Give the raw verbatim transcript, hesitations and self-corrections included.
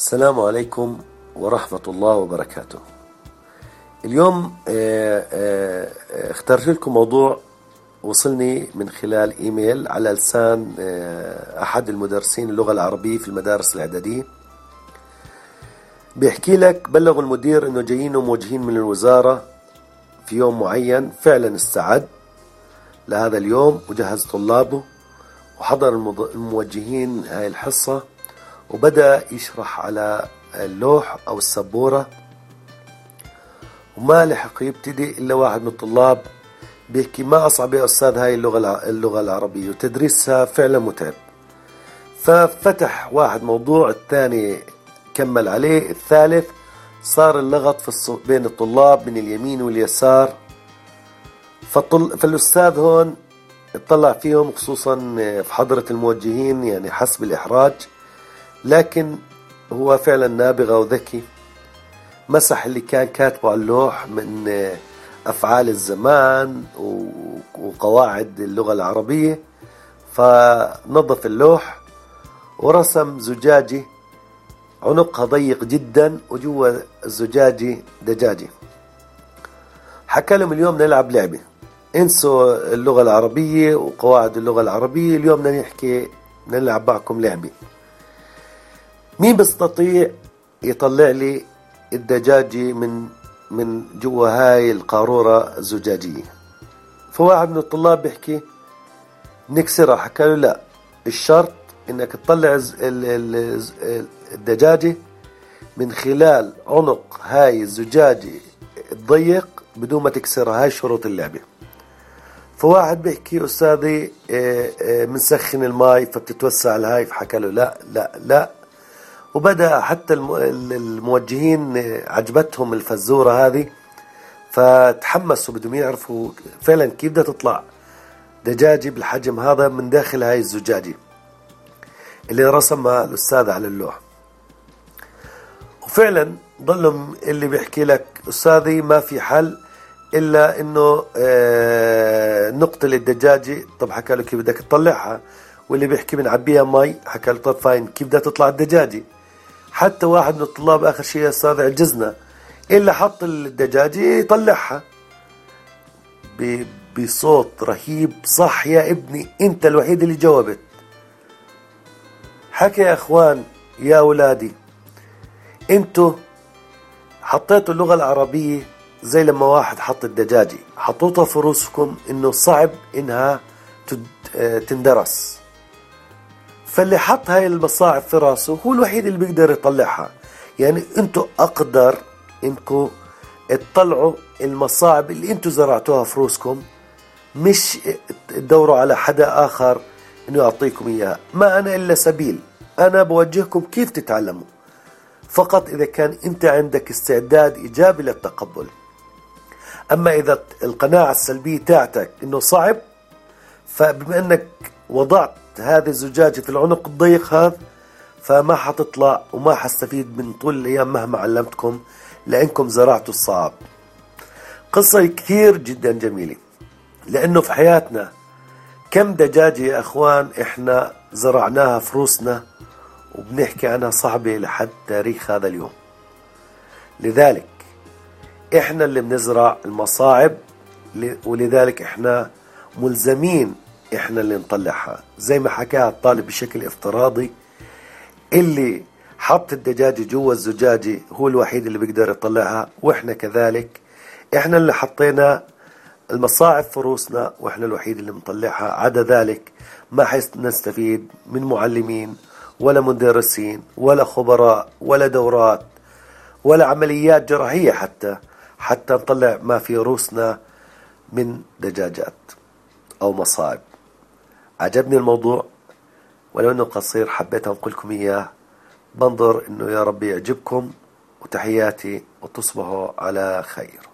السلام عليكم ورحمة الله وبركاته. اليوم آه، آه، اخترت لكم موضوع وصلني من خلال إيميل على لسان آه، أحد المدرسين اللغة العربية في المدارس الإعدادية. بيحكي لك بلغوا المدير إنه جايين موجهين من الوزارة في يوم معين. فعلا استعد لهذا اليوم وجهز طلابه وحضر الموجهين هاي الحصة، وبدأ يشرح على اللوح أو السبورة، وما لحق يبتدي إلا واحد من الطلاب بيحكي: ما أصعب يا أستاذ هاي اللغة اللغة العربية وتدريسها فعلا متعب. ففتح واحد موضوع، الثاني كمل عليه، الثالث صار اللغط في بين الطلاب من اليمين واليسار. فالطل... فالأستاذ هون اطلع فيهم، خصوصا في حضرة الموجهين، يعني حسب الإحراج، لكن هو فعلا نابغة وذكي. مسح اللي كان كاتبه على اللوح من أفعال الزمان وقواعد اللغة العربية، فنظف اللوح ورسم زجاجة عنقها ضيق جدا وجوا الزجاجة دجاجة. حكى لهم: اليوم نلعب لعبة، انسوا اللغة العربية وقواعد اللغة العربية، اليوم بدنا نحكي نلعب معكم لعبة. مين بيستطيع يطلع لي الدجاجة من من جوا هاي القارورة الزجاجية؟ فواحد من الطلاب بيحكي: نكسرها. حكى له: لا، الشرط انك تطلع الدجاجة من خلال عنق هاي الزجاجة الضيق بدون ما تكسرها، هاي شروط اللعبة. فواحد بيحكي: أستاذي منسخن الماء فبتتوسع الهاي. فحكى له: لا لا لا. وبدأ حتى الموجهين عجبتهم الفزورة هذه، فتحمسوا بدهم يعرفوا فعلا كيف بدها تطلع دجاجة بالحجم هذا من داخل هاي الزجاجة اللي رسمها الأستاذ على اللوح. وفعلا ضلهم اللي بيحكي لك: أستاذي ما في حل إلا إنه آه نقتل الدجاجة. طب حكى له: كيف بدك تطلعها؟ واللي بيحكي: بنعبيها مي. حكى له: طب فاين، كيف بدها تطلع الدجاجة؟ حتى واحد من الطلاب آخر شيء: يا أستاذ عجزنا، إلا حط الدجاجة يطلعها بصوت رهيب. صح يا ابني، أنت الوحيد اللي جاوبت. حكى: يا أخوان يا أولادي، أنتوا حطيتوا اللغة العربية زي لما واحد حط الدجاجة، حطوتها في رؤوسكم إنه صعب إنها تندرس. فاللي حط هاي المصاعب في راسه هو الوحيد اللي بيقدر يطلعها. يعني انتوا اقدر انكم تطلعوا المصاعب اللي انتوا زرعتوها في روسكم، مش تدوروا على حدا اخر انه يعطيكم اياها. ما انا الا سبيل، انا بوجهكم كيف تتعلموا، فقط اذا كان انت عندك استعداد ايجابي للتقبل. اما اذا القناعة السلبية تاعتك انه صعب، فبما انك وضعت هذه الزجاجة في العنق الضيق هذا، فما حتطلع وما حستفيد من طول الأيام مهما علمتكم، لأنكم زرعتوا الصعب. قصة كثير جدا جميلة، لأنه في حياتنا كم دجاجة يا أخوان إحنا زرعناها في روسنا وبنحكي عنها صعبة لحد تاريخ هذا اليوم. لذلك إحنا اللي بنزرع المصاعب، ولذلك إحنا ملزمين إحنا اللي نطلعها. زي ما حكاها الطالب بشكل افتراضي، اللي حط الدجاجة جوا الزجاجة هو الوحيد اللي بيقدر يطلعها، وإحنا كذلك إحنا اللي حطينا المصاعب في روسنا وإحنا الوحيد اللي مطلعها. عدا ذلك ما حنستفيد من معلمين ولا مدرسين ولا خبراء ولا دورات ولا عمليات جراحية حتى حتى نطلع ما في روسنا من دجاجات أو مصاعب. عجبني الموضوع، ولو أنه قصير حبيت أنقل لكم إياه. بنظر أنه يا رب يعجبكم، وتحياتي وتصبحوا على خير.